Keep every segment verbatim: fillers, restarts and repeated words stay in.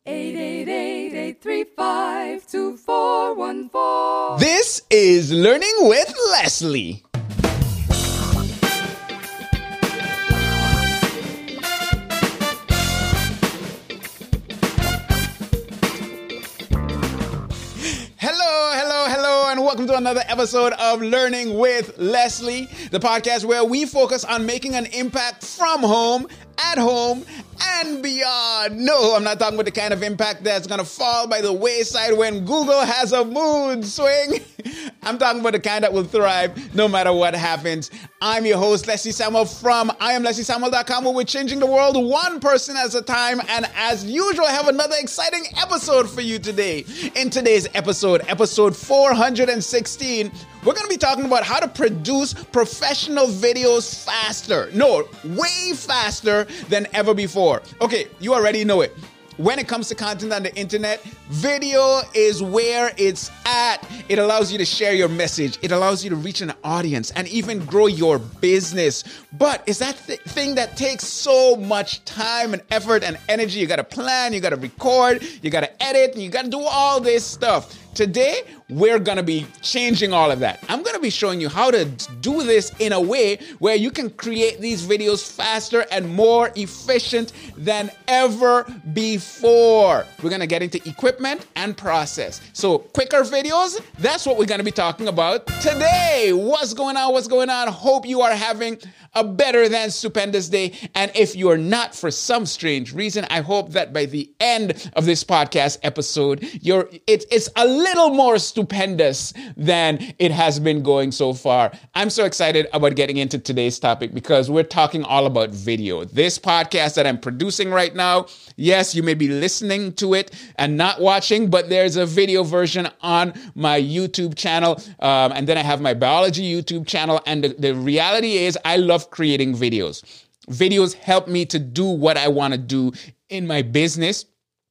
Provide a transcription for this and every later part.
eight eight eight, eight three five, two four one four. This is Learning with Leslie. Hello, hello, hello, and welcome to another episode of Learning with Leslie, the podcast where we focus on making an impact from home, at home, and beyond. No, I'm not talking about the kind of impact that's going to fall by the wayside when Google has a mood swing. I'm talking about the kind that will thrive no matter what happens. I'm your host, Leslie Samuel from I am Leslie Samuel dot com, where we're changing the world one person at a time. And as usual, I have another exciting episode for you today. In today's episode, episode four hundred sixteen, we're going to be talking about how to produce professional videos faster. No, way faster than ever before. Okay, you already know it. When it comes to content on the internet, video is where it's at. It allows you to share your message. It allows you to reach an audience and even grow your business. But it's that th- thing that takes so much time and effort and energy. You got to plan, you got to record, you got to edit, and you got to do all this stuff. Today, we're going to be changing all of that. I'm going to be showing you how to do this in a way where you can create these videos faster and more efficient than ever before. We're going to get into equipment and process. So quicker videos, that's what we're going to be talking about today. What's going on? What's going on? Hope you are having a better than stupendous day. And if you're not, for some strange reason, I hope that by the end of this podcast episode, you're it, it's a little more stupendous than it has been going so far. I'm so excited about getting into today's topic because we're talking all about video. This podcast that I'm producing right now, yes, you may be listening to it and not watching, but there's a video version on my YouTube channel. Um, and then I have my biology YouTube channel. And the, the reality is I love creating videos. Videos help me to do what I want to do in my business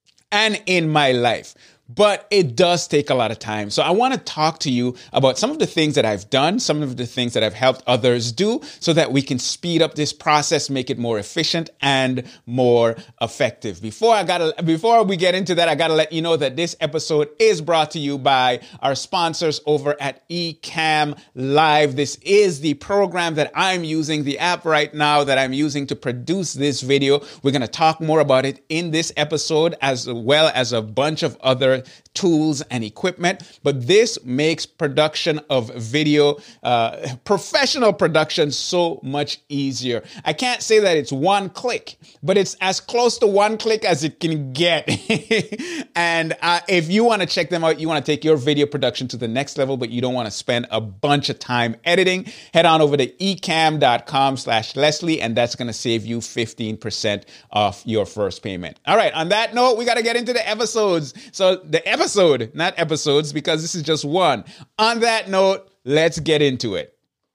and in my life. But it does take a lot of time. So I want to talk to you about some of the things that I've done, some of the things that I've helped others do so that we can speed up this process, make it more efficient and more effective. Before I gotta, before we get into that, I got to let you know that this episode is brought to you by our sponsors over at Ecamm Live. This is the program that I'm using, the app right now that I'm using to produce this video. We're going to talk more about it in this episode as well as a bunch of other tools and equipment, but this makes production of video, uh, professional production, so much easier. I can't say that it's one click, but it's as close to one click as it can get. And uh, if you want to check them out, you want to take your video production to the next level, but you don't want to spend a bunch of time editing, head on over to ecamm.com slash Leslie, and that's going to save you fifteen percent off your first payment. All right, on that note, we got to get into the episodes. So the episode, not episodes, because this is just one. On that note, let's get into it.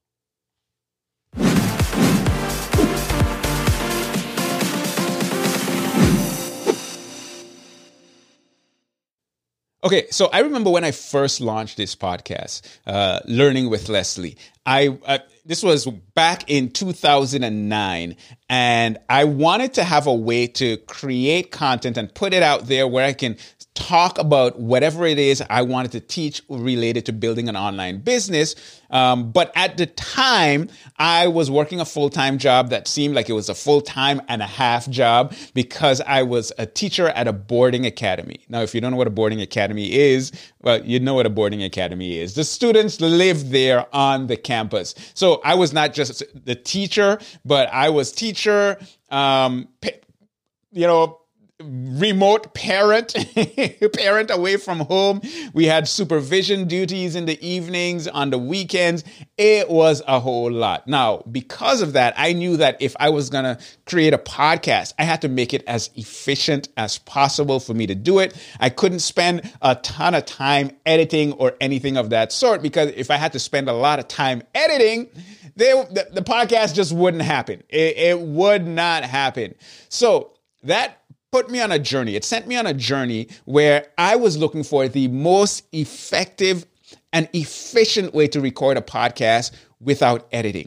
Okay, so I remember when I first launched this podcast, uh, Learning with Leslie. I uh, this was back in two thousand nine, and I wanted to have a way to create content and put it out there where I can talk about whatever it is I wanted to teach related to building an online business. Um, but at the time, I was working a full-time job that seemed like it was a full-time and a half job because I was a teacher at a boarding academy. Now, if you don't know what a boarding academy is, well, you know what a boarding academy is. The students live there on the campus. So I was not just the teacher, but I was teacher, um, you know, remote parent, parent away from home. We had supervision duties in the evenings, on the weekends. It was a whole lot. Now, because of that, I knew that if I was going to create a podcast, I had to make it as efficient as possible for me to do it. I couldn't spend a ton of time editing or anything of that sort, because if I had to spend a lot of time editing, they, the, the podcast just wouldn't happen. It, it would not happen. So that put me on a journey. It sent me on a journey where I was looking for the most effective and efficient way to record a podcast without editing.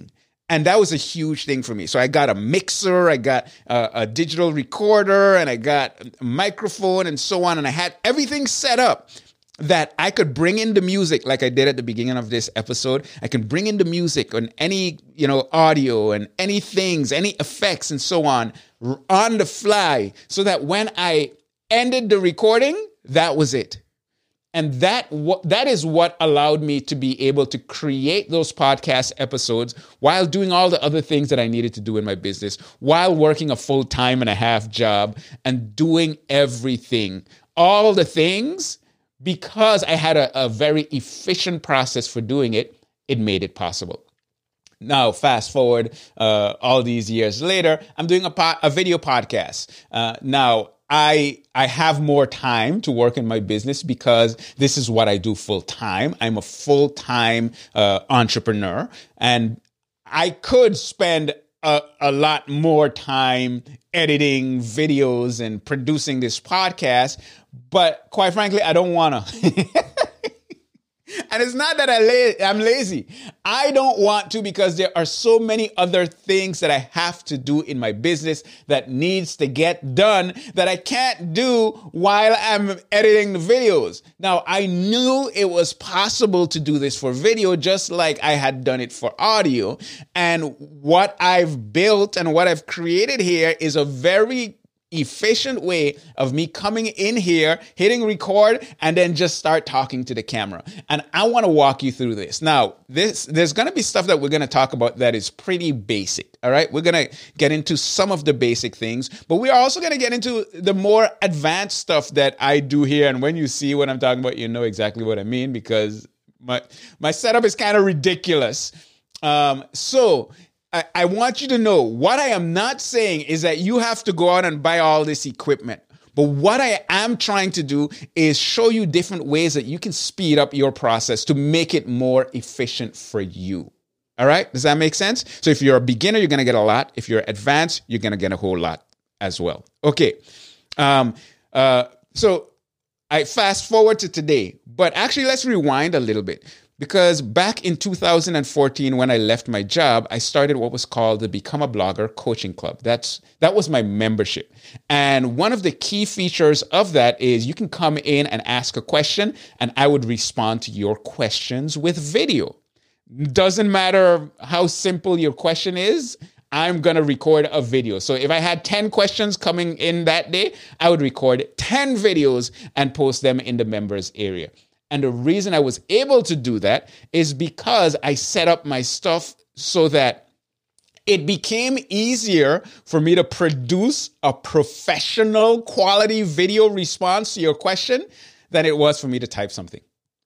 And that was a huge thing for me. So I got a mixer, I got a, a digital recorder, and I got a microphone and so on. And I had everything set up that I could bring in the music like I did at the beginning of this episode. I can bring in the music on any, you know, audio and any things, any effects and so on on the fly, so that when I ended the recording, that was it. And that that is what allowed me to be able to create those podcast episodes while doing all the other things that I needed to do in my business, while working a full time and a half job and doing everything, all the things, because I had a, a very efficient process for doing it. It made it possible. Now, fast forward uh, all these years later, I'm doing a, po- a video podcast. Uh, now, I I have more time to work in my business because this is what I do full time. I'm a full time uh, entrepreneur, and I could spend a, a lot more time editing videos and producing this podcast, but quite frankly, I don't want to. And it's not that I la- I'm lazy. I don't want to, because there are so many other things that I have to do in my business that needs to get done that I can't do while I'm editing the videos. Now, I knew it was possible to do this for video, just like I had done it for audio. And what I've built and what I've created here is a very efficient way of me coming in here, hitting record, and then just start talking to the camera. And I want to walk you through this. Now, this there's going to be stuff that we're going to talk about that is pretty basic. All right. We're going to get into some of the basic things, but we're also going to get into the more advanced stuff that I do here. And when you see what I'm talking about, you know exactly what I mean, because my my setup is kind of ridiculous. Um, so I, I want you to know, what I am not saying is that you have to go out and buy all this equipment. But what I am trying to do is show you different ways that you can speed up your process to make it more efficient for you. All right? Does that make sense? So if you're a beginner, you're going to get a lot. If you're advanced, you're going to get a whole lot as well. Okay. Um, uh, so I fast forward to today, but actually let's rewind a little bit. Because back in two thousand fourteen, when I left my job, I started what was called the Become a Blogger Coaching Club. That's that was my membership. And one of the key features of that is you can come in and ask a question, and I would respond to your questions with video. Doesn't matter how simple your question is, I'm going to record a video. So if I had ten questions coming in that day, I would record ten videos and post them in the members area. And the reason I was able to do that is because I set up my stuff so that it became easier for me to produce a professional quality video response to your question than it was for me to type something.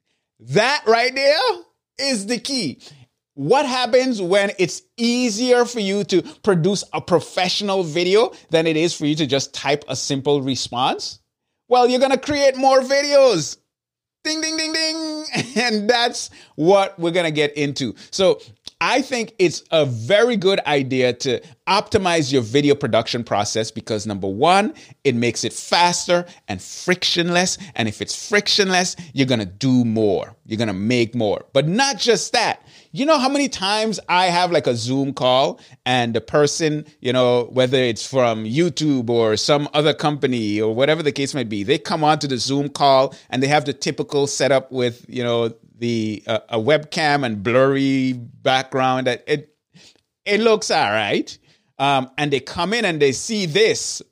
That right there is the key. What happens when it's easier for you to produce a professional video than it is for you to just type a simple response? Well, you're going to create more videos. Ding, ding, ding, ding. And that's what we're going to get into. So I think it's a very good idea to optimize your video production process because, number one, it makes it faster and frictionless. And if it's frictionless, you're going to do more. You're going to make more. But not just that. You know how many times I have like a Zoom call and the person, you know, whether it's from YouTube or some other company or whatever the case might be, they come onto the Zoom call and they have the typical setup with, you know, the uh, a webcam and blurry background. That it it looks all right. Um, and they come in and they see this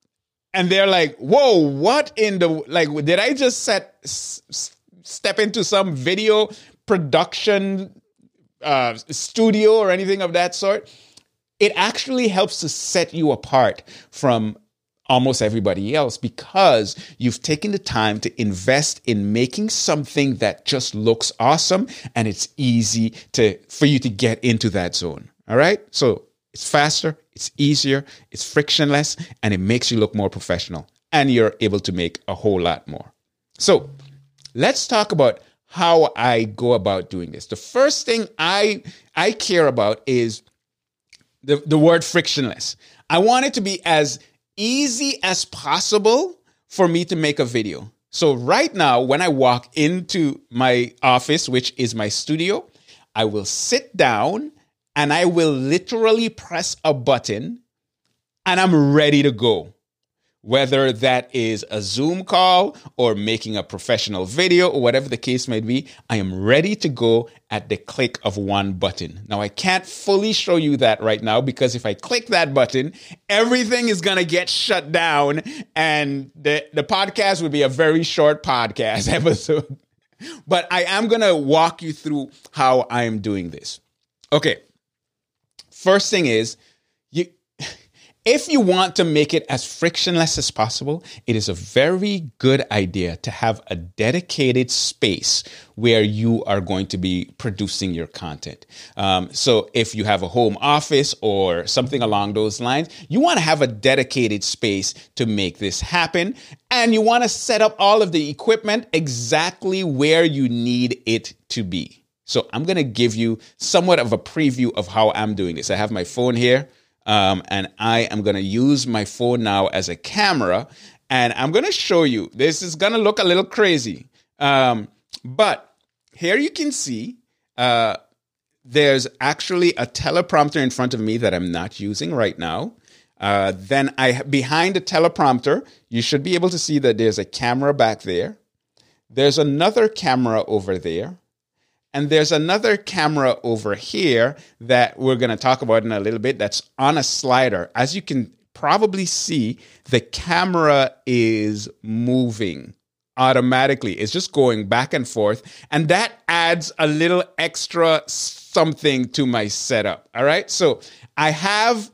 and they're like, whoa, what in the, like, did I just set s- step into some video production Uh, studio or anything of that sort? It actually helps to set you apart from almost everybody else because you've taken the time to invest in making something that just looks awesome and it's easy to for you to get into that zone. All right? So it's faster, it's easier, it's frictionless, and it makes you look more professional and you're able to make a whole lot more. So let's talk about how I go about doing this. The first thing I I care about is the, the word frictionless. I want it to be as easy as possible for me to make a video. So right now, when I walk into my office, which is my studio, I will sit down and I will literally press a button and I'm ready to go. Whether that is a Zoom call or making a professional video or whatever the case may be, I am ready to go at the click of one button. Now, I can't fully show you that right now because if I click that button, everything is going to get shut down and the, the podcast would be a very short podcast episode. But I am going to walk you through how I am doing this. Okay. First thing is, you. If you want to make it as frictionless as possible, it is a very good idea to have a dedicated space where you are going to be producing your content. Um, so if you have a home office or something along those lines, you want to have a dedicated space to make this happen. And you want to set up all of the equipment exactly where you need it to be. So I'm going to give you somewhat of a preview of how I'm doing this. I have my phone here. Um, and I am going to use my phone now as a camera, and I'm going to show you. This is going to look a little crazy. Um, but here you can see uh, there's actually a teleprompter in front of me that I'm not using right now. Uh, then I behind the teleprompter, you should be able to see that there's a camera back there. There's another camera over there. And there's another camera over here that we're going to talk about in a little bit that's on a slider. As you can probably see, the camera is moving automatically. It's just going back and forth. And that adds a little extra something to my setup. All right. So I have,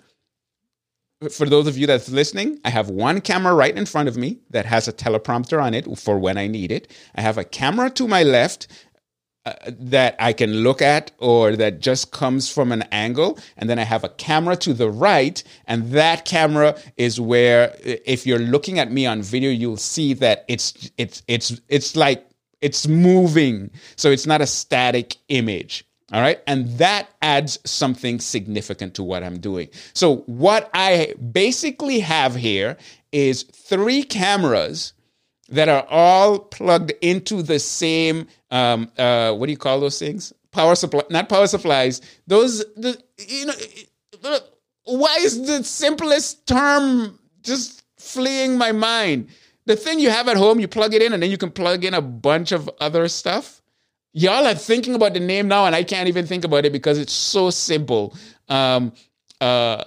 for those of you that's listening, I have one camera right in front of me that has a teleprompter on it for when I need it. I have a camera to my left Uh, that I can look at or that just comes from an angle. And then I have a camera to the right. And that camera is where, if you're looking at me on video, you'll see that it's, it's, it's, it's like it's moving. So it's not a static image. All right. And that adds something significant to what I'm doing. So what I basically have here is three cameras that are all plugged into the same, um, uh, what do you call those things? Power supply, not power supplies. Those, the, you know, why is the simplest term just fleeing my mind? The thing you have at home, you plug it in and then you can plug in a bunch of other stuff. Y'all are thinking about the name now and I can't even think about it because it's so simple. Um, uh,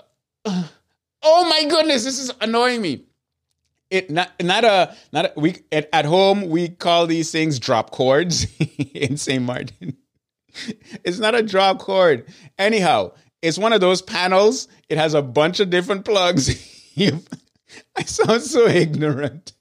oh my goodness, this is annoying me. It not not a not a, we at, at home we call these things drop cords in Saint Martin. It's not a drop cord. Anyhow, it's one of those panels. It has a bunch of different plugs. I sound so ignorant.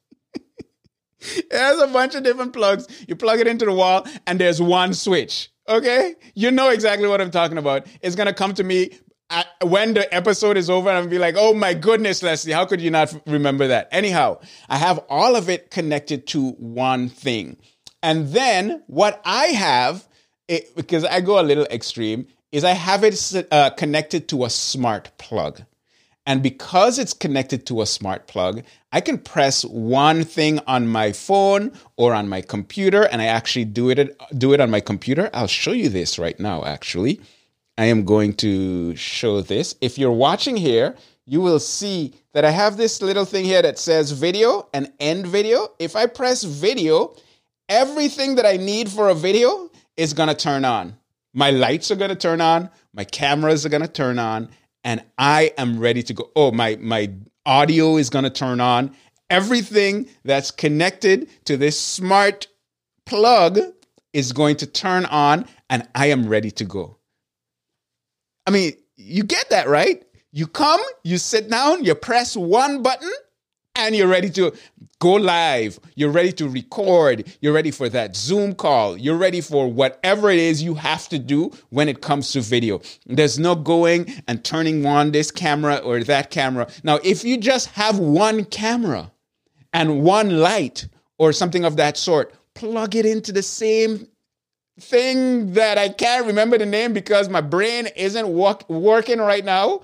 It has a bunch of different plugs. You plug it into the wall and there's one switch. Okay? You know exactly what I'm talking about. It's gonna come to me I, when the episode is over, I'm gonna be like, oh my goodness, Leslie, how could you not f- remember that? Anyhow, I have all of it connected to one thing. And then what I have, it, because I go a little extreme, is I have it uh, connected to a smart plug. And because it's connected to a smart plug, I can press one thing on my phone or on my computer, and I actually do it, do it on my computer. I'll show you this right now, actually. I am going to show this. If you're watching here, you will see that I have this little thing here that says video and end video. If I press video, everything that I need for a video is going to turn on. My lights are going to turn on. My cameras are going to turn on. And I am ready to go. Oh, my, my audio is going to turn on. Everything that's connected to this smart plug is going to turn on and I am ready to go. I mean, you get that, right? You come, you sit down, you press one button, and you're ready to go live. You're ready to record. You're ready for that Zoom call. You're ready for whatever it is you have to do when it comes to video. There's no going and turning on this camera or that camera. Now, if you just have one camera and one light or something of that sort, plug it into the same thing that I can't remember the name because my brain isn't work, working right now.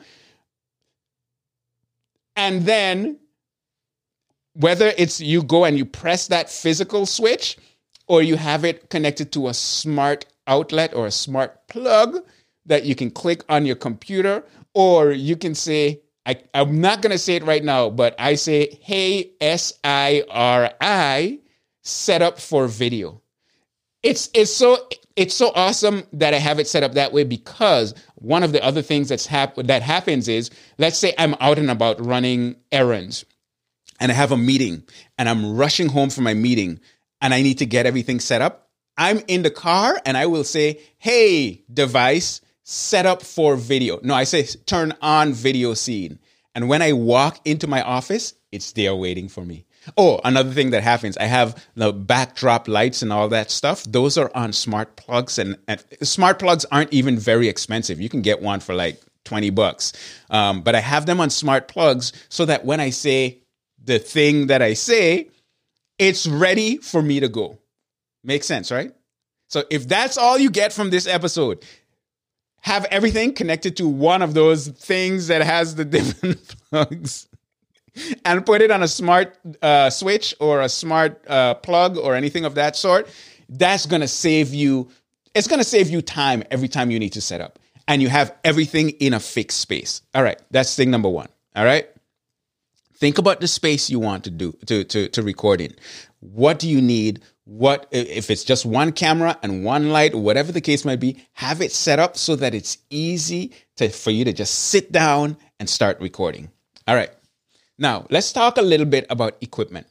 And then whether it's you go and you press that physical switch or you have it connected to a smart outlet or a smart plug, that you can click on your computer, or you can say, I, I'm not going to say it right now, but I say, hey, S I R I, set up for video. It's it's so it's so awesome that I have it set up that way, because one of the other things that's hap- that happens is, let's say I'm out and about running errands, and I have a meeting, and I'm rushing home from my meeting, and I need to get everything set up. I'm in the car, and I will say, hey, device, set up for video. No, I say turn on video scene. And when I walk into my office, it's there waiting for me. Oh, another thing that happens, I have the backdrop lights and all that stuff. Those are on smart plugs, and, and smart plugs aren't even very expensive. You can get one for like twenty bucks. Um, but I have them on smart plugs so that when I say the thing that I say, it's ready for me to go. Makes sense, right? So if that's all you get from this episode, have everything connected to one of those things that has the different plugs, and put it on a smart uh, switch or a smart uh, plug or anything of that sort. That's going to save you. It's going to save you time every time you need to set up, and you have everything in a fixed space. All right. That's thing number one. All right. Think about the space you want to do to, to, to record in. What do you need? What if it's just one camera and one light, or whatever the case might be, have it set up so that it's easy to, for you to just sit down and start recording. All right. Now, let's talk a little bit about equipment.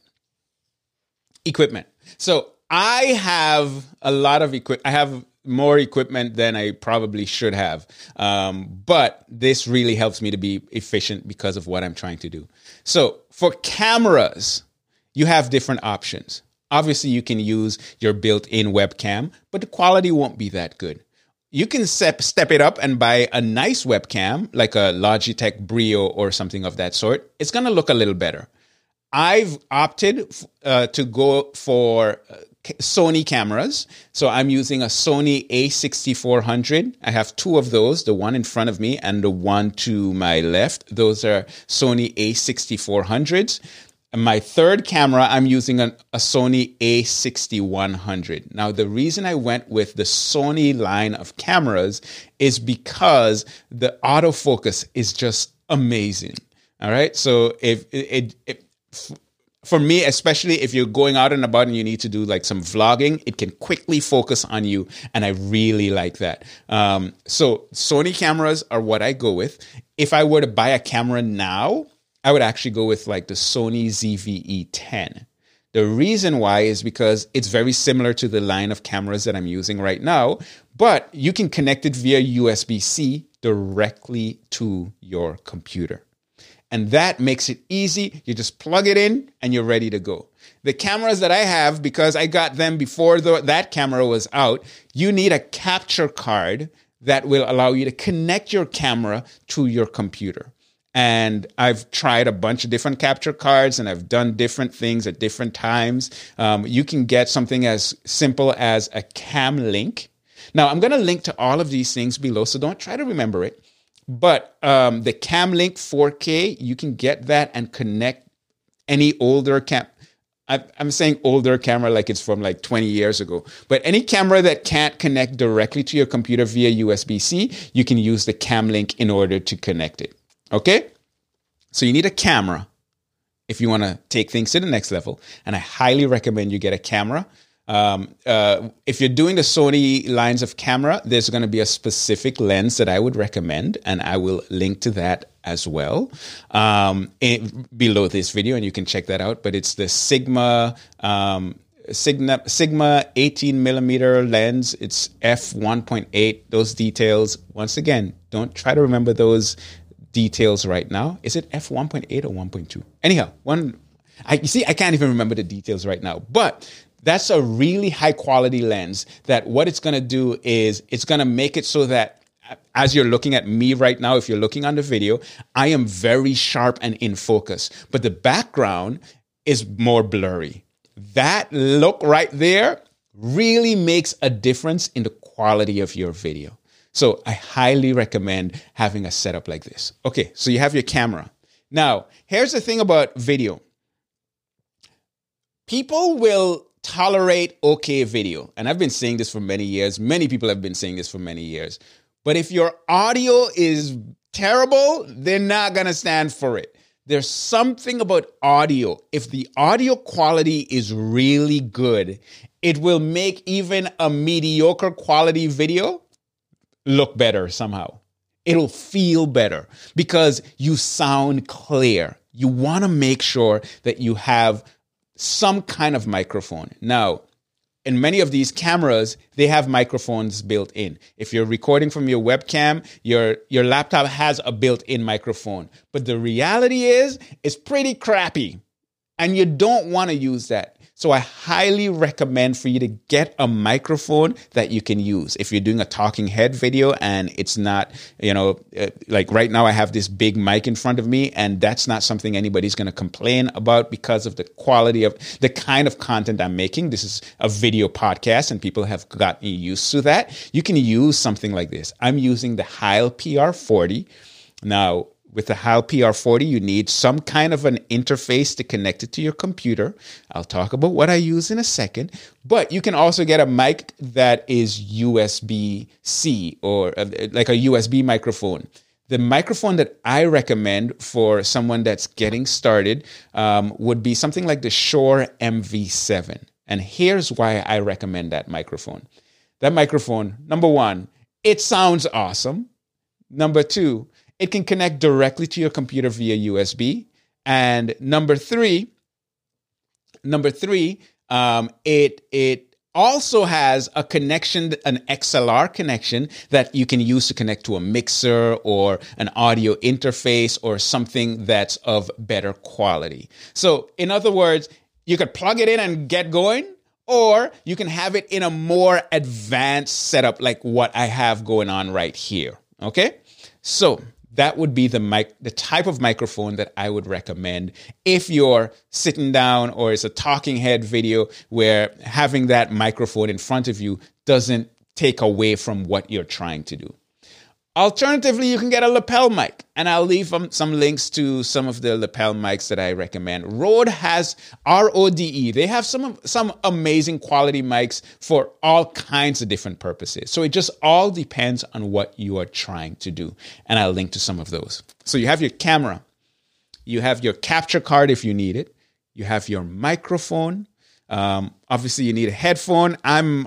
Equipment. So I have a lot of equipment. I have more equipment than I probably should have. Um, but this really helps me to be efficient because of what I'm trying to do. So for cameras, you have different options. Obviously, you can use your built-in webcam, but the quality won't be that good. You can step, step it up and buy a nice webcam, like a Logitech Brio or something of that sort. It's going to look a little better. I've opted uh, to go for Sony cameras. So I'm using a Sony A sixty-four hundred. I have two of those, the one in front of me and the one to my left. Those are Sony A sixty-four hundreds. My third camera, I'm using an, a Sony A sixty-one hundred. Now, the reason I went with the Sony line of cameras is because the autofocus is just amazing. All right. So if it, it, it for me, especially if you're going out and about and you need to do like some vlogging, it can quickly focus on you. And I really like that. Um, so Sony cameras are what I go with. If I were to buy a camera now, I would actually go with like the Sony Z V E ten. The reason why is because it's very similar to the line of cameras that I'm using right now, but you can connect it via U S B C directly to your computer. And that makes it easy. You just plug it in and you're ready to go. The cameras that I have, because I got them before the, that camera was out, you need a capture card that will allow you to connect your camera to your computer. And I've tried a bunch of different capture cards and I've done different things at different times. Um, you can get something as simple as a Cam Link. Now, I'm going to link to all of these things below, so don't try to remember it. But um, the Cam Link four K, you can get that and connect any older cam. I'm saying older camera like it's from like twenty years ago. But any camera that can't connect directly to your computer via U S B C, you can use the Cam Link in order to connect it. Okay, so you need a camera if you want to take things to the next level. And I highly recommend you get a camera. Um, uh, if you're doing the Sony lines of camera, there's going to be a specific lens that I would recommend. And I will link to that as well um, in, below this video. And you can check that out. But it's the Sigma um, Sigma, Sigma eighteen millimeter lens. It's f one point eight. Those details, once again, don't try to remember those details right now. Is it f one point eight or one point two? Anyhow, one. I you see, I can't even remember the details right now, but that's a really high quality lens that what it's going to do is it's going to make it so that as you're looking at me right now, if you're looking on the video, I am very sharp and in focus, but the background is more blurry. That look right there really makes a difference in the quality of your video. So I highly recommend having a setup like this. Okay, so you have your camera. Now, here's the thing about video. People will tolerate okay video. And I've been saying this for many years. Many people have been saying this for many years. But if your audio is terrible, they're not going to stand for it. There's something about audio. If the audio quality is really good, it will make even a mediocre quality video look better somehow. It'll feel better because you sound clear. You want to make sure that you have some kind of microphone. Now, in many of these cameras, they have microphones built in. If you're recording from your webcam, your, your laptop has a built-in microphone. But the reality is, it's pretty crappy. And you don't want to use that. So I highly recommend for you to get a microphone that you can use. If you're doing a talking head video and it's not, you know, uh, like right now I have this big mic in front of me and that's not something anybody's going to complain about because of the quality of the kind of content I'm making. This is a video podcast and people have gotten used to that. You can use something like this. I'm using the Heil P R forty. Now, with the Heil P R forty, you need some kind of an interface to connect it to your computer. I'll talk about what I use in a second. But you can also get a mic that is U S B C or uh, like a U S B microphone. The microphone that I recommend for someone that's getting started um, would be something like the Shure M V seven. And here's why I recommend that microphone. That microphone, number one, it sounds awesome. Number two, it can connect directly to your computer via U S B. And number three, number three, um, it it also has a connection, an X L R connection that you can use to connect to a mixer or an audio interface or something that's of better quality. So in other words, you could plug it in and get going, or you can have it in a more advanced setup like what I have going on right here. Okay? So that would be the mic, the type of microphone that I would recommend if you're sitting down or it's a talking head video where having that microphone in front of you doesn't take away from what you're trying to do. Alternatively, you can get a lapel mic, and I'll leave um, some links to some of the lapel mics that I recommend. Rode has R O D E. They have some some amazing quality mics for all kinds of different purposes. So it just all depends on what you are trying to do, and I'll link to some of those. So you have your camera, you have your capture card if you need it, you have your microphone. Um, obviously, you need a headphone. I'm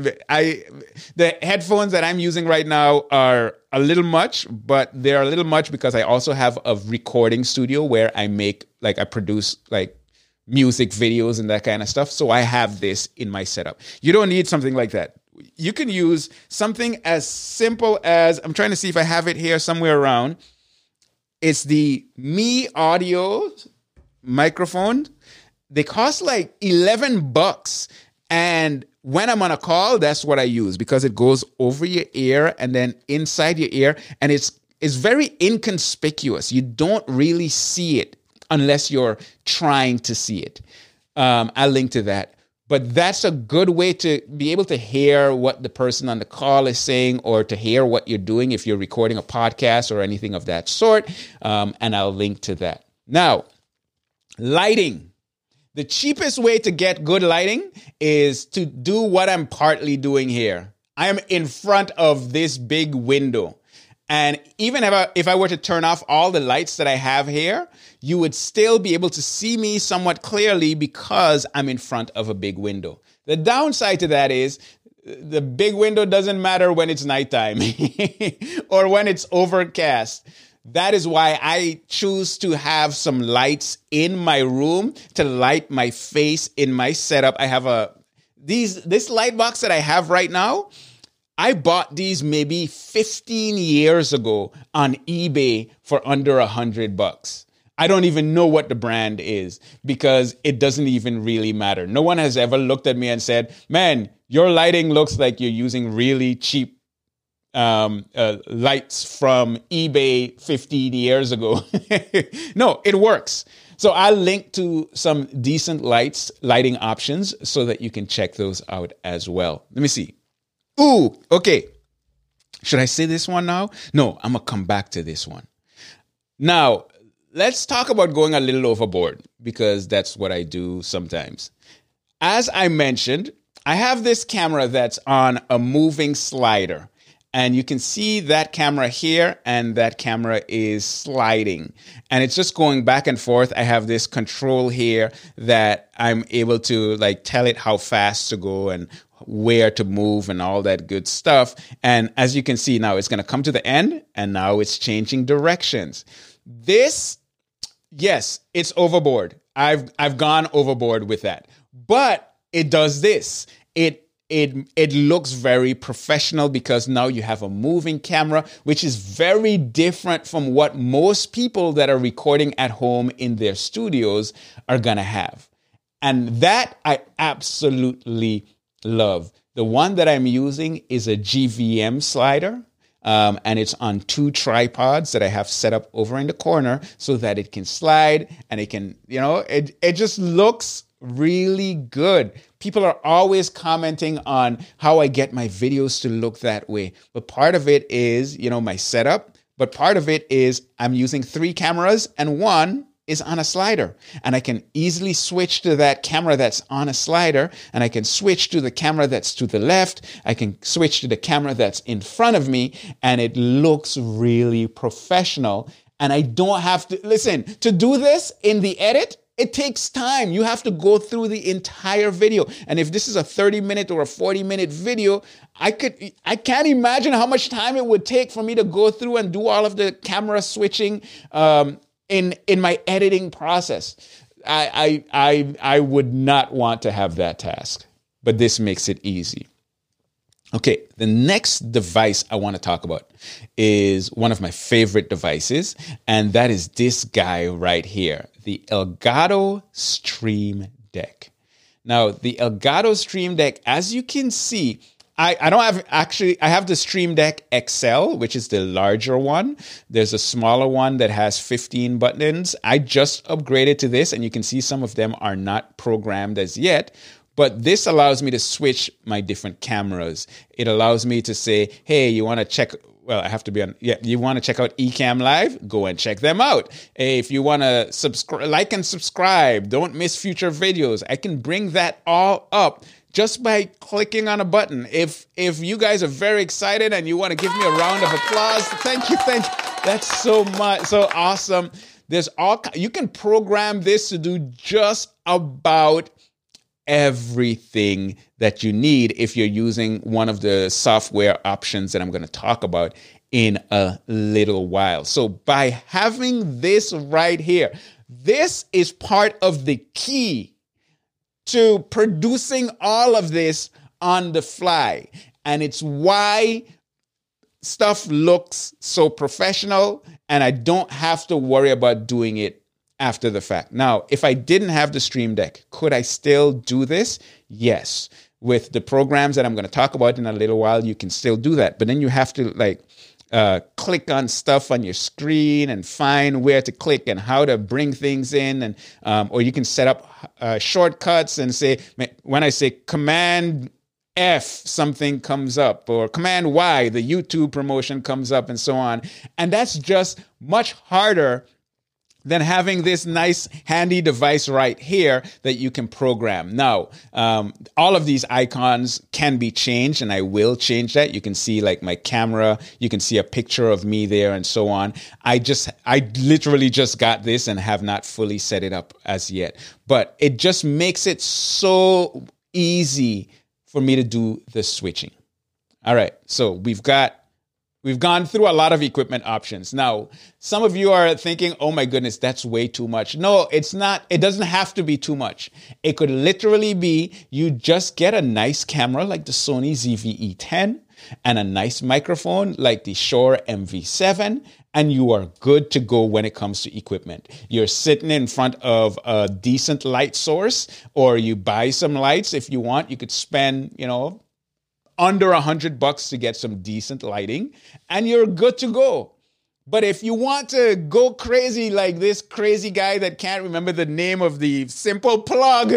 I the headphones that I'm using right now are a little much, but they're a little much because I also have a recording studio where I make, like, I produce like music videos and that kind of stuff. So I have this in my setup. You don't need something like that. You can use something as simple as, I'm trying to see if I have it here somewhere around. It's the Mi Audio microphone. They cost like eleven bucks. And when I'm on a call, that's what I use because it goes over your ear and then inside your ear. And it's it's very inconspicuous. You don't really see it unless you're trying to see it. Um, I'll link to that. But that's a good way to be able to hear what the person on the call is saying or to hear what you're doing if you're recording a podcast or anything of that sort. Um, and I'll link to that. Now, lighting. The cheapest way to get good lighting is to do what I'm partly doing here. I am in front of this big window. And even if I, if I were to turn off all the lights that I have here, you would still be able to see me somewhat clearly because I'm in front of a big window. The downside to that is the big window doesn't matter when it's nighttime or when it's overcast. That is why I choose to have some lights in my room to light my face in my setup. I have a these this light box that I have right now. I bought these maybe fifteen years ago on eBay for under a hundred bucks. I don't even know what the brand is because it doesn't even really matter. No one has ever looked at me and said, "Man, your lighting looks like you're using really cheap Um, uh, lights from eBay fifteen years ago." No, it works. So I'll link to some decent lights, lighting options so that you can check those out as well. Let me see. Ooh, okay. Should I say this one now? No, I'm going to come back to this one. Now, let's talk about going a little overboard because that's what I do sometimes. As I mentioned, I have this camera that's on a moving slider. And you can see that camera here, and that camera is sliding. And it's just going back and forth. I have this control here that I'm able to like tell it how fast to go and where to move and all that good stuff. And as you can see now, it's going to come to the end, and now it's changing directions. This, yes, it's overboard. I've I've gone overboard with that. But it does this. It it it looks very professional because now you have a moving camera, which is very different from what most people that are recording at home in their studios are going to have. And that I absolutely love. The one that I'm using is a G V M slider. Um, and it's on two tripods that I have set up over in the corner so that it can slide and it can, you know, it, it just looks really good. People are always commenting on how I get my videos to look that way. But part of it is, you know, my setup. But part of it is I'm using three cameras and one is on a slider, and I can easily switch to that camera that's on a slider, and I can switch to the camera that's to the left. I can switch to the camera that's in front of me, and it looks really professional. And I don't have to listen to do this in the edit. It takes time. You have to go through the entire video. And if this is a thirty minute or a forty minute video, I could, I can't imagine how much time it would take for me to go through and do all of the camera switching, um, in in my editing process. I, I I I would not want to have that task, but this makes it easy. Okay, the next device I want to talk about is one of my favorite devices, and that is this guy right here, the Elgato Stream Deck. Now, the Elgato Stream Deck, as you can see, I, I don't have actually, I have the Stream Deck X L, which is the larger one. There's a smaller one that has fifteen buttons. I just upgraded to this, and you can see some of them are not programmed as yet. But this allows me to switch my different cameras. It allows me to say, hey, you want to check, well, I have to be on, yeah, you want to check out Ecamm Live? Go and check them out. Hey, if you want to subscribe, like and subscribe, don't miss future videos. I can bring that all up just by clicking on a button. If if you guys are very excited and you want to give me a round of applause, thank you, thank you. That's so much, so awesome. There's all, you can program this to do just about everything that you need if you're using one of the software options that I'm going to talk about in a little while. So by having this right here, this is part of the key to producing all of this on the fly. And it's why stuff looks so professional, and I don't have to worry about doing it after the fact. Now, if I didn't have the Stream Deck, could I still do this? Yes. With the programs that I'm going to talk about in a little while, you can still do that. But then you have to like uh, click on stuff on your screen and find where to click and how to bring things in. And um, or you can set up uh, shortcuts and say, when I say Command F, something comes up, or Command Y, the YouTube promotion comes up, and so on. And that's just much harder than having this nice handy device right here that you can program. Now, um, all of these icons can be changed, and I will change that. You can see like my camera, you can see a picture of me there, and so on. I just, I literally just got this and have not fully set it up as yet. But it just makes it so easy for me to do the switching. All right, so we've got We've gone through a lot of equipment options. Now, some of you are thinking, oh my goodness, that's way too much. No, it's not. It doesn't have to be too much. It could literally be you just get a nice camera like the Sony Z V E ten and a nice microphone like the Shure M V seven, and you are good to go when it comes to equipment. You're sitting in front of a decent light source, or you buy some lights if you want. You could spend, you know, under a hundred bucks to get some decent lighting, and you're good to go. But if you want to go crazy like this crazy guy that can't remember the name of the simple plug,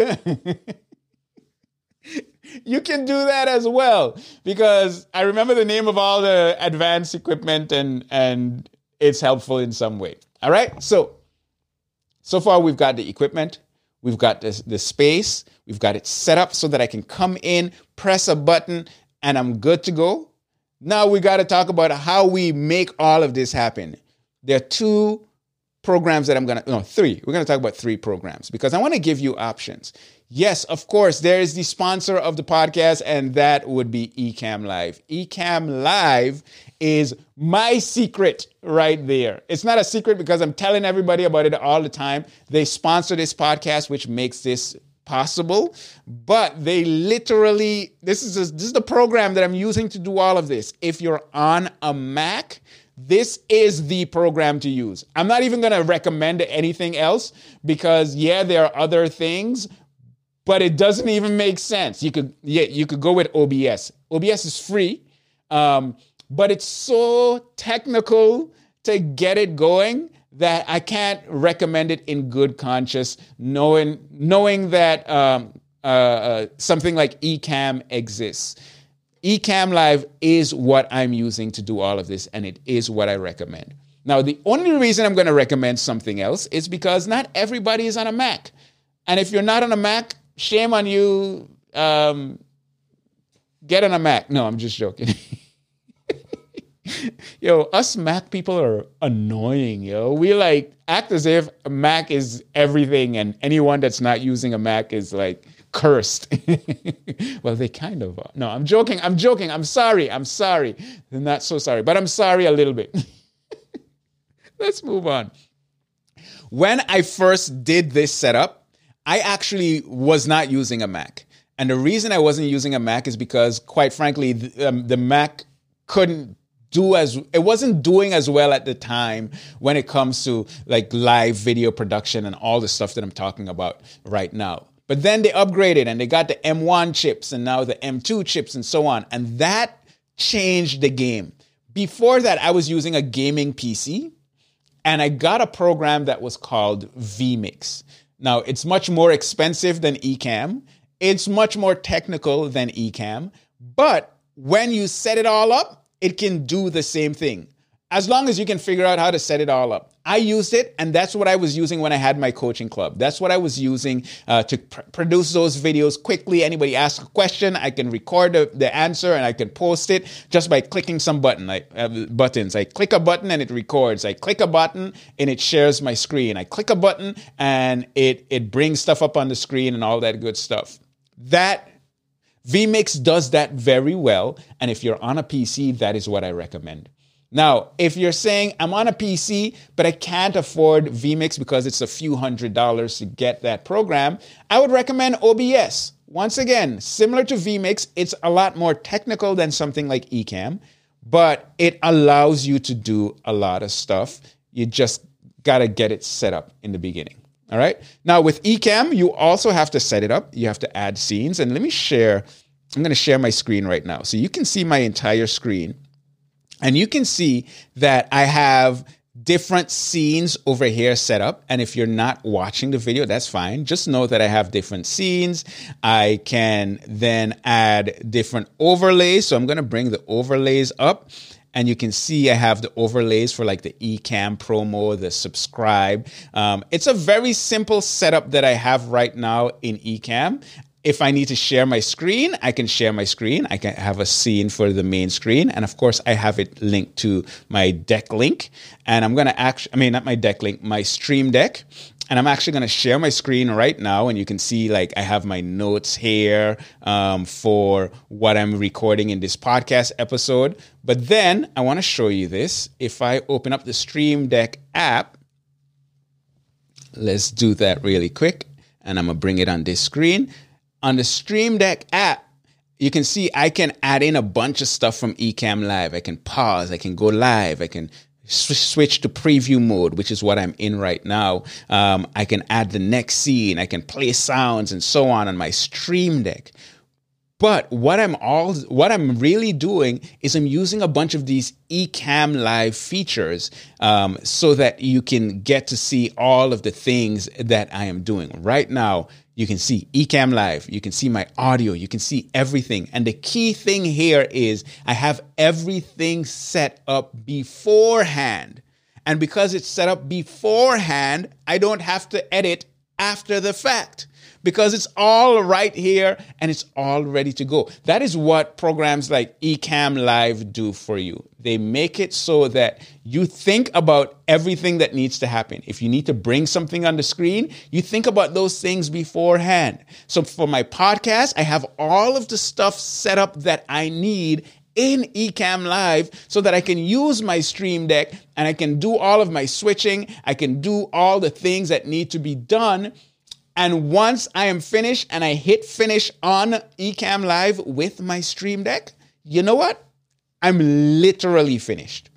you can do that as well, because I remember the name of all the advanced equipment, and, and it's helpful in some way. All right. So, so far we've got the equipment. We've got the, the space. We've got it set up so that I can come in, press a button, and I'm good to go. Now we got to talk about how we make all of this happen. There are two programs that I'm going to, no, three. We're going to talk about three programs because I want to give you options. Yes, of course, there is the sponsor of the podcast, and that would be Ecamm Live. Ecamm Live is my secret right there. It's not a secret because I'm telling everybody about it all the time. They sponsor this podcast, which makes this possible, but they literally, this is, a, this is the program that I'm using to do all of this. If you're on a Mac, this is the program to use. I'm not even going to recommend anything else because, yeah, there are other things, but it doesn't even make sense. You could, yeah, you could go with O B S. O B S is free, um, but it's so technical to get it going that I can't recommend it in good conscience, knowing knowing that um, uh, uh, something like Ecamm exists. Ecamm Live is what I'm using to do all of this, and it is what I recommend. Now, the only reason I'm going to recommend something else is because not everybody is on a Mac. And if you're not on a Mac, shame on you. Um, get on a Mac. No, I'm just joking. Yo, us Mac people are annoying, yo. We like act as if a Mac is everything and anyone that's not using a Mac is like cursed. Well, they kind of are. No, I'm joking. I'm joking. I'm sorry. I'm sorry. I'm not so sorry, but I'm sorry a little bit. Let's move on. When I first did this setup, I actually was not using a Mac. And the reason I wasn't using a Mac is because, quite frankly, the, um, the Mac couldn't do as, it wasn't doing as well at the time when it comes to like live video production and all the stuff that I'm talking about right now. But then they upgraded and they got the M one chips and now the M two chips and so on. And that changed the game. Before that, I was using a gaming P C and I got a program that was called vMix. Now, it's much more expensive than Ecamm. It's much more technical than Ecamm. But when you set it all up, it can do the same thing. As long as you can figure out how to set it all up. I used it, and that's what I was using when I had my coaching club. That's what I was using uh, to pr- produce those videos quickly. Anybody asks a question, I can record the, the answer, and I can post it just by clicking some button, like, uh, buttons. I click a button, and it records. I click a button, and it shares my screen. I click a button, and it, it brings stuff up on the screen and all that good stuff. That vMix does that very well, and if you're on a P C, that is what I recommend. Now, if you're saying, I'm on a P C, but I can't afford vMix because it's a few hundred dollars to get that program, I would recommend O B S. Once again, similar to vMix, it's a lot more technical than something like Ecamm, but it allows you to do a lot of stuff. You just got to get it set up in the beginning. All right. Now with Ecamm, you also have to set it up. You have to add scenes. And let me share. I'm going to share my screen right now. So you can see my entire screen. And you can see that I have different scenes over here set up. And if you're not watching the video, that's fine. Just know that I have different scenes. I can then add different overlays. So I'm going to bring the overlays up. And you can see I have the overlays for like the Ecamm promo, the subscribe. Um, it's a very simple setup that I have right now in Ecamm. If I need to share my screen, I can share my screen. I can have a scene for the main screen. And of course, I have it linked to my deck link. And I'm going to actually, I mean, not my deck link, my Stream Deck. And I'm actually going to share my screen right now. And you can see like I have my notes here um, for what I'm recording in this podcast episode. But then I want to show you this. If I open up the Stream Deck app, let's do that really quick. And I'm going to bring it on this screen. On the Stream Deck app, you can see I can add in a bunch of stuff from Ecamm Live. I can pause. I can go live. I can switch to preview mode, which is what I'm in right now. Um, I can add the next scene. I can play sounds and so on on my Stream Deck. But what I'm all, what I'm really doing is I'm using a bunch of these Ecamm Live features um, so that you can get to see all of the things that I am doing right now. You can see Ecamm Live. You can see my audio. You can see everything. And the key thing here is I have everything set up beforehand. And because it's set up beforehand, I don't have to edit after the fact. because it's all right here and it's all ready to go. That is what programs like Ecamm Live do for you. They make it so that you think about everything that needs to happen. If you need to bring something on the screen, you think about those things beforehand. So for my podcast, I have all of the stuff set up that I need in Ecamm Live so that I can use my Stream Deck and I can do all of my switching. I can do all the things that need to be done. And once I am finished and I hit finish on Ecamm Live with my Stream Deck, you know what? I'm literally finished.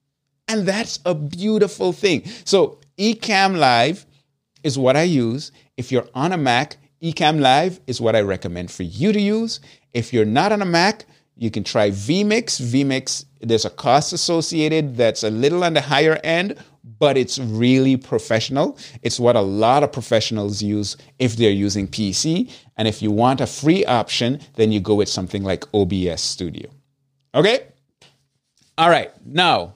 And that's a beautiful thing. So Ecamm Live is what I use. If you're on a Mac, Ecamm Live is what I recommend for you to use. If you're not on a Mac, you can try vMix. vMix, there's a cost associated that's a little on the higher end, but it's really professional. It's what a lot of professionals use if they're using P C. And if you want a free option, then you go with something like O B S Studio. Okay? All right. Now,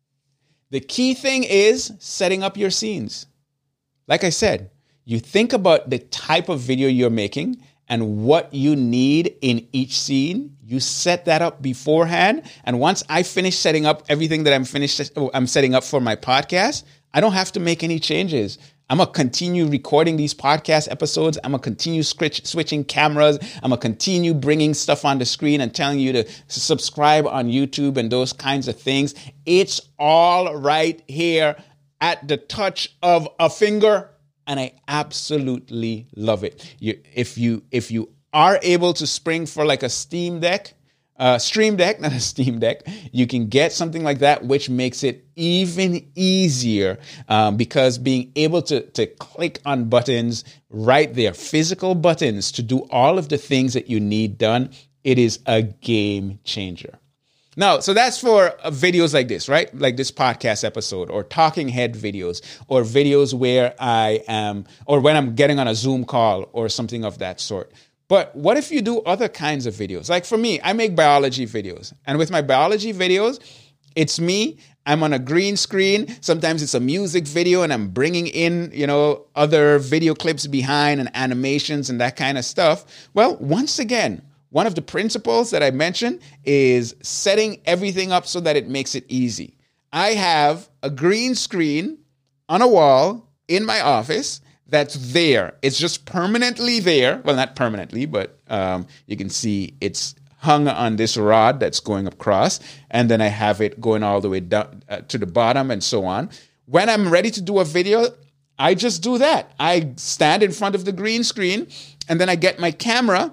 the key thing is setting up your scenes. Like I said, you think about the type of video you're making and what you need in each scene. You set that up beforehand. And once I finish setting up everything that I'm finished, I'm setting up for my podcast, I don't have to make any changes. I'm going to continue recording these podcast episodes. I'm going to continue switch, switching cameras. I'm going to continue bringing stuff on the screen and telling you to subscribe on YouTube and those kinds of things. It's all right here at the touch of a finger. And I absolutely love it. You, if you if you are able to spring for like a Steam Deck, uh, Stream Deck, not a Steam Deck, you can get something like that, which makes it even easier um, because being able to, to click on buttons right there, physical buttons to do all of the things that you need done, it is a game changer. Now, so that's for uh, videos like this, right? Like this podcast episode or talking head videos or videos where I am or when I'm getting on a Zoom call or something of that sort. But what if you do other kinds of videos? Like for me, I make biology videos. And with my biology videos, it's me. I'm on a green screen. Sometimes it's a music video and I'm bringing in, you know, other video clips behind and animations and that kind of stuff. Well, once again, one of the principles that I mentioned is setting everything up so that it makes it easy. I have a green screen on a wall in my office that's there. It's just permanently there. Well, not permanently, but um, you can see it's hung on this rod that's going across. And then I have it going all the way down uh, to the bottom and so on. When I'm ready to do a video, I just do that. I stand in front of the green screen and then I get my camera.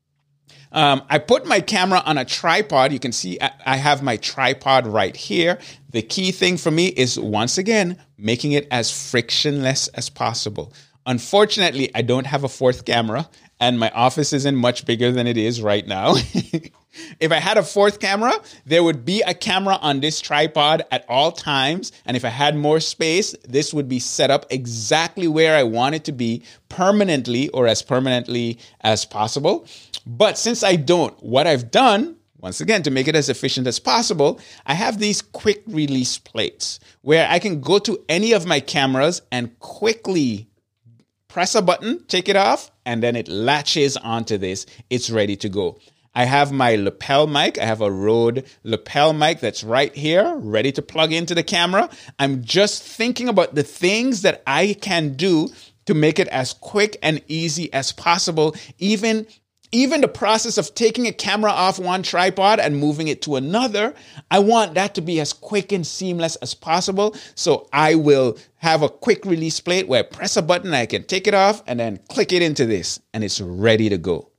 Um, I put my camera on a tripod. You can see I, I have my tripod right here. The key thing for me is, once again, making it as frictionless as possible. Unfortunately, I don't have a fourth camera, and my office isn't much bigger than it is right now. If I had a fourth camera, there would be a camera on this tripod at all times. And if I had more space, this would be set up exactly where I want it to be permanently or as permanently as possible. But since I don't, what I've done, once again, to make it as efficient as possible, I have these quick release plates where I can go to any of my cameras and quickly press a button, take it off, and then it latches onto this. It's ready to go. I have my lapel mic. I have a Rode lapel mic that's right here, ready to plug into the camera. I'm just thinking about the things that I can do to make it as quick and easy as possible. Even, even the process of taking a camera off one tripod and moving it to another, I want that to be as quick and seamless as possible. So I will have a quick release plate where I press a button, I can take it off and then click it into this, and it's ready to go.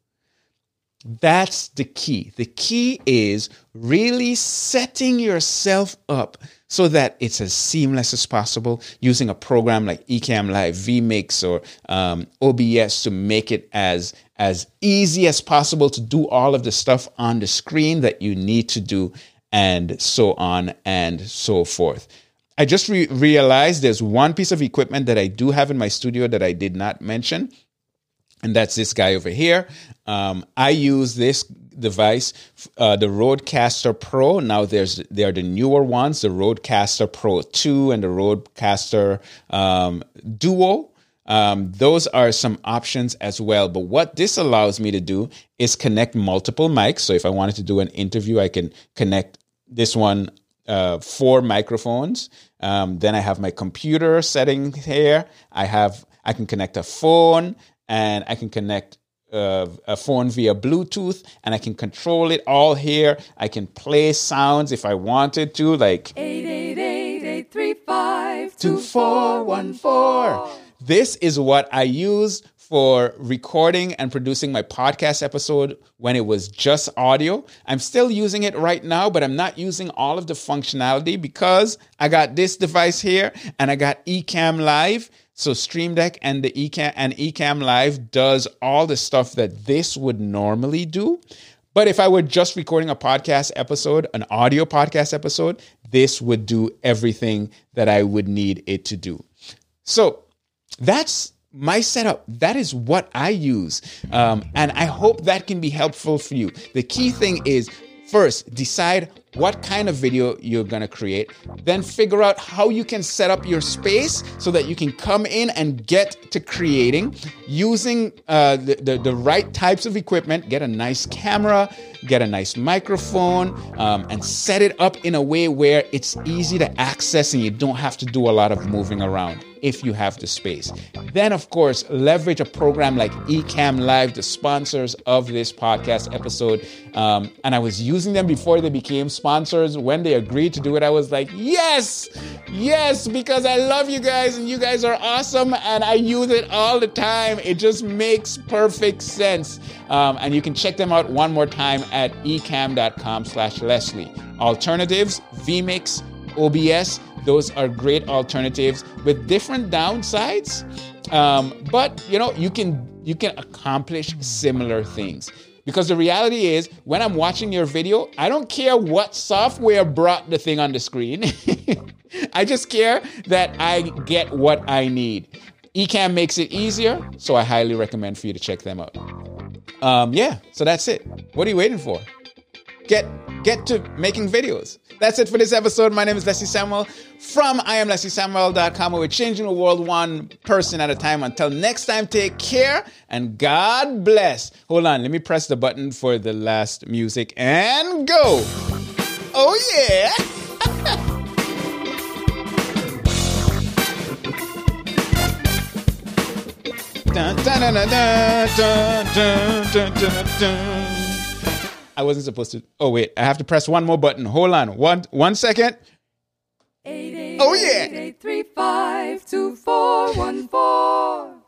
That's the key. The key is really setting yourself up so that it's as seamless as possible using a program like Ecamm Live, vMix, or um, O B S to make it as, as easy as possible to do all of the stuff on the screen that you need to do, and so on and so forth. I just re- realized there's one piece of equipment that I do have in my studio that I did not mention. And that's this guy over here. Um, I use this device, uh, the Rodecaster Pro. Now there's there are the newer ones, the Rodecaster Pro two and the Rodecaster um, Duo. Um, those are some options as well. But what this allows me to do is connect multiple mics. So if I wanted to do an interview, I can connect this one, uh, four microphones. Um, then I have my computer setting here. I have, I can connect a phone, and I can connect uh, a phone via Bluetooth, and I can control it all here. I can play sounds if I wanted to, like eight eight eight, eight three five, two four one four. This is what I use for recording and producing my podcast episode when it was just audio. I'm still using it right now, but I'm not using all of the functionality because I got this device here and I got Ecamm Live. So Stream Deck and the Ecamm and Ecamm Live does all the stuff that this would normally do. But if I were just recording a podcast episode, an audio podcast episode, this would do everything that I would need it to do. So that's my setup. That is what I use. Um, and I hope that can be helpful for you. The key thing is, first, decide what kind of video you're going to create. Then figure out how you can set up your space so that you can come in and get to creating using uh, the, the, the right types of equipment. Get a nice camera, get a nice microphone, um, and set it up in a way where it's easy to access and you don't have to do a lot of moving around if you have the space. Then, of course, leverage a program like Ecamm Live, the sponsors of this podcast episode. Um, and I was using them before they became sponsors. When they agreed to do it, I was like, yes, yes, because I love you guys and you guys are awesome and I use it all the time. It just makes perfect sense. Um, and you can check them out one more time at ecamm.com slash Leslie. Alternatives, vMix, O B S, those are great alternatives with different downsides. Um, but, you know, you can you can accomplish similar things. Because the reality is, when I'm watching your video, I don't care what software brought the thing on the screen. I just care that I get what I need. Ecamm makes it easier, so I highly recommend for you to check them out. Um, yeah, so that's it. What are you waiting for? Get get to making videos. That's it for this episode. My name is Leslie Samuel from I am Leslie Samuel dot com, where we're changing the world one person at a time. Until next time, take care and God bless. Hold on, let me press the button for the last music and go. Oh, yeah. Dun, dun, dun, dun, dun, dun, dun, dun, dun. I wasn't supposed to. Oh, wait. I have to press one more button. Hold on. One one second. eight eight Oh, yeah. eight, eight three five, two four one four.